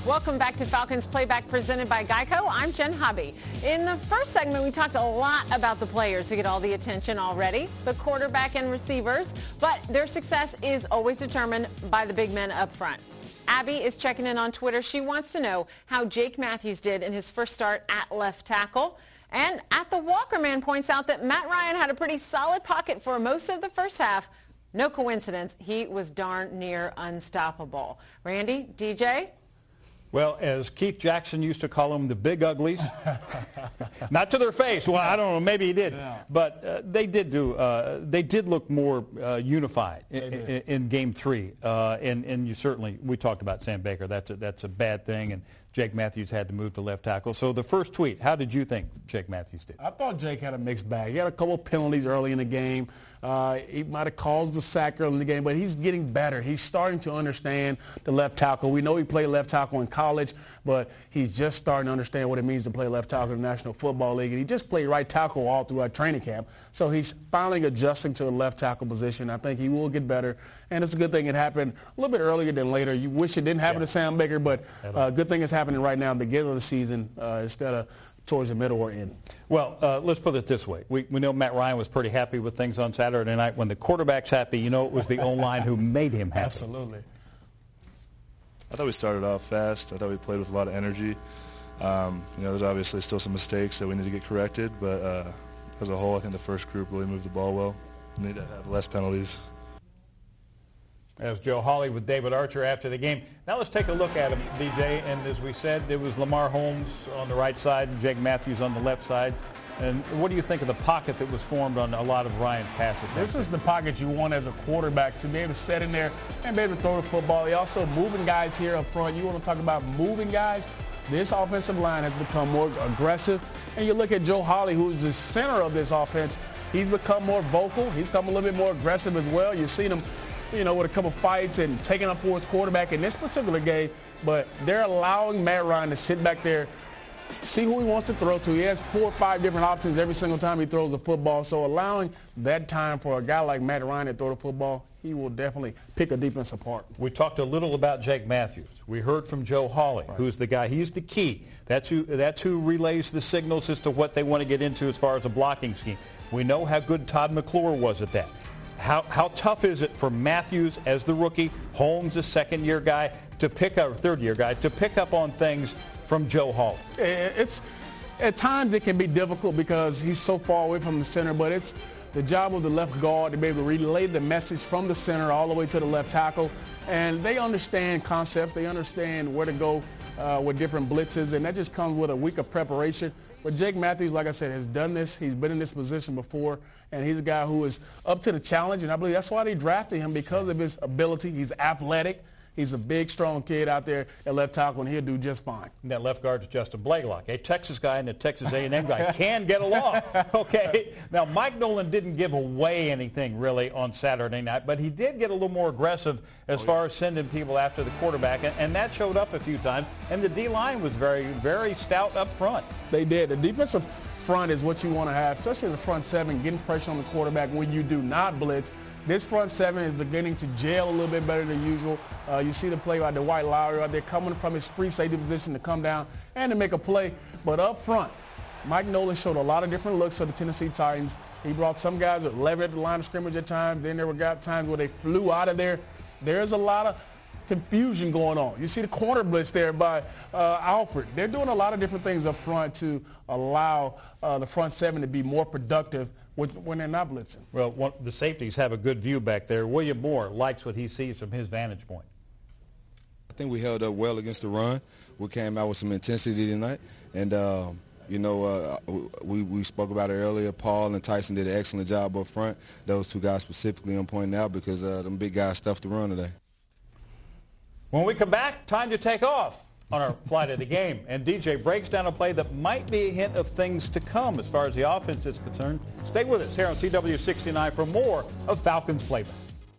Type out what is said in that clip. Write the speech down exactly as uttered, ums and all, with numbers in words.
Welcome back to Falcons Playback presented by Geico. I'm Jen Hobby. In the first segment, we talked a lot about the players who get all the attention already, the quarterback and receivers, but their success is always determined by the big men up front. Abby is checking in on Twitter. She wants to know how Jake Matthews did in his first start at left tackle. And At the Walker Man points out that Matt Ryan had a pretty solid pocket for most of the first half. No coincidence, he was darn near unstoppable. Randy, D J? Well, as Keith Jackson used to call them, the big uglies. Not to their face. Well, I don't know. Maybe he did. Yeah. But uh, they did do. Uh, they did look more uh, unified in, in, in Game Three. Uh, and and you certainly we talked about Sam Baker. That's a that's a bad thing. And Jake Matthews had to move to left tackle. So the first tweet, how did you think Jake Matthews did? I thought Jake had a mixed bag. He had a couple of penalties early in the game. Uh, he might have caused the sack early in the game, but he's getting better. He's starting to understand the left tackle. We know he played left tackle in college, but he's just starting to understand what it means to play left tackle in the National Football League. And he just played right tackle all throughout training camp. So he's finally adjusting to the left tackle position. I think he will get better. And it's a good thing it happened a little bit earlier than later. You wish it didn't happen yeah. to Sam Baker, but uh, good thing it's happening right now at the beginning of the season uh, instead of towards the middle or end. Well, uh, let's put it this way. We, we know Matt Ryan was pretty happy with things on Saturday night. When the quarterback's happy, you know it was the O-line who made him happy. Absolutely. I thought we started off fast. I thought we played with a lot of energy. Um, you know, there's obviously still some mistakes that we need to get corrected, but uh, as a whole, I think the first group really moved the ball well. We need to have less penalties. As Joe Hawley with David Archer after the game. Now let's take a look at him, D J. And as we said, it was Lamar Holmes on the right side and Jake Matthews on the left side. And what do you think of the pocket that was formed on a lot of Ryan's passes? This is the pocket you want as a quarterback, to be able to set in there and be able to throw the football. He also moving guys here up front. You want to talk about moving guys? This offensive line has become more aggressive. And you look at Joe Hawley, who's the center of this offense. He's become more vocal. He's become a little bit more aggressive as well. You've seen him, you know, with a couple fights and taking up for his quarterback in this particular game. But they're allowing Matt Ryan to sit back there, see who he wants to throw to. He has four or five different options every single time he throws the football. So allowing that time for a guy like Matt Ryan to throw the football, he will definitely pick a defense apart. We talked a little about Jake Matthews. We heard from Joe Hawley, right, who's the guy. He's the key. That's who, that's who relays the signals as to what they want to get into as far as a blocking scheme. We know how good Todd McClure was at that. How, how tough is it for Matthews as the rookie, Holmes, a second-year guy, to pick up, third-year guy, to pick up on things from Joe Hawley? It's, at times it can be difficult because he's so far away from the center, but it's the job of the left guard to be able to relay the message from the center all the way to the left tackle. And they understand concepts. They understand where to go uh, with different blitzes, and that just comes with a week of preparation. But Jake Matthews, like I said, has done this. He's been in this position before, and he's a guy who is up to the challenge, and I believe that's why they drafted him, because of his ability. He's athletic. He's a big, strong kid out there at left tackle, and he'll do just fine. And that left guard is Justin Blakelock, a Texas guy and a Texas A and M guy. Can get along. Okay. Now, Mike Nolan didn't give away anything really on Saturday night, but he did get a little more aggressive as oh, far yeah. as sending people after the quarterback, and, and that showed up a few times. And the D-line was very, very stout up front. They did. The defensive front is what you want to have, especially in the front seven, getting pressure on the quarterback when you do not blitz. This front seven is beginning to gel a little bit better than usual. Uh, you see the play by Dwight Lowry out there coming from his free safety position to come down and to make a play. But up front, Mike Nolan showed a lot of different looks for the Tennessee Titans. He brought some guys that levered at the line of scrimmage at times. Then there were times where they flew out of there. There's a lot of confusion going on. You see the corner blitz there by uh, Alfred. They're doing a lot of different things up front to allow uh, the front seven to be more productive with, when they're not blitzing. Well, one, the safeties have a good view back there. William Moore likes what he sees from his vantage point. I think we held up well against the run. We came out with some intensity tonight, and um, you know, uh, we, we spoke about it earlier. Paul and Tyson did an excellent job up front. Those two guys specifically I'm pointing out because uh, them big guys stuffed the run today. When we come back, time to take off on our flight of the game. And D J breaks down a play that might be a hint of things to come as far as the offense is concerned. Stay with us here on C W sixty-nine for more of Falcons Playback.